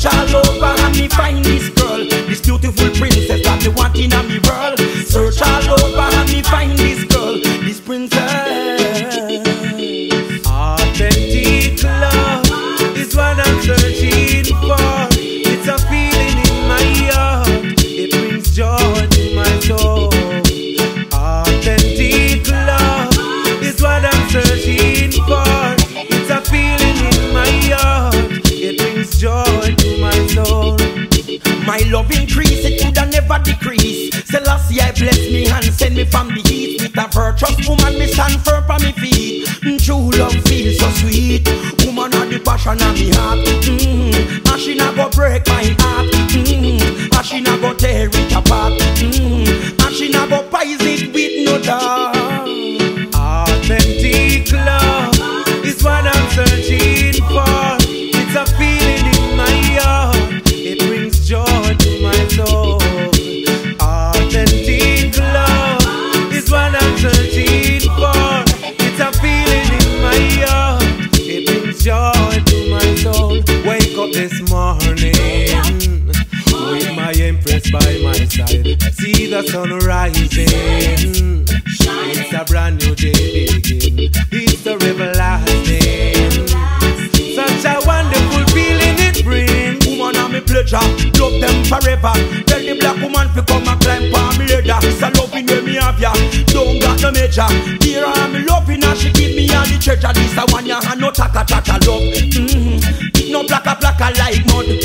Search all over and me find this girl, this beautiful princess that me want in a me world. Search all over and me find this girl, this princess. Authentic love is what I'm searching for. It's a feeling in my heart, it brings joy to my soul. Authentic love is what I'm searching for. It's a feeling in my heart, it brings joy to my soul. My love increase, it coulda never decrease. Selassie I bless me and send me from the east. With a virtuous woman, me stand firm on me feet. True love feels so sweet. Woman are the passion of me heart. And she not go break my heart. And she not go tear it apart. And she not go poison it with no doubt. Authentic love is what I'm searching for. It's a feeling in my heart, it brings joy to my soul. Authentic love is what I'm searching for. It's a feeling in my heart, it brings joy to my soul. Wake up this morning with my empress by my side. See the sun rising. It's a brand new day begin. It's a everlasting. Such a wonderful feeling it brings. Woman and me pleasure, love them forever. Tell the black woman to come and climb on me ladder. It's a loving when me have ya, don't got no measure. Here I am loving and she give me all the treasure. This a one ya and no taka love. It no blacka like mud.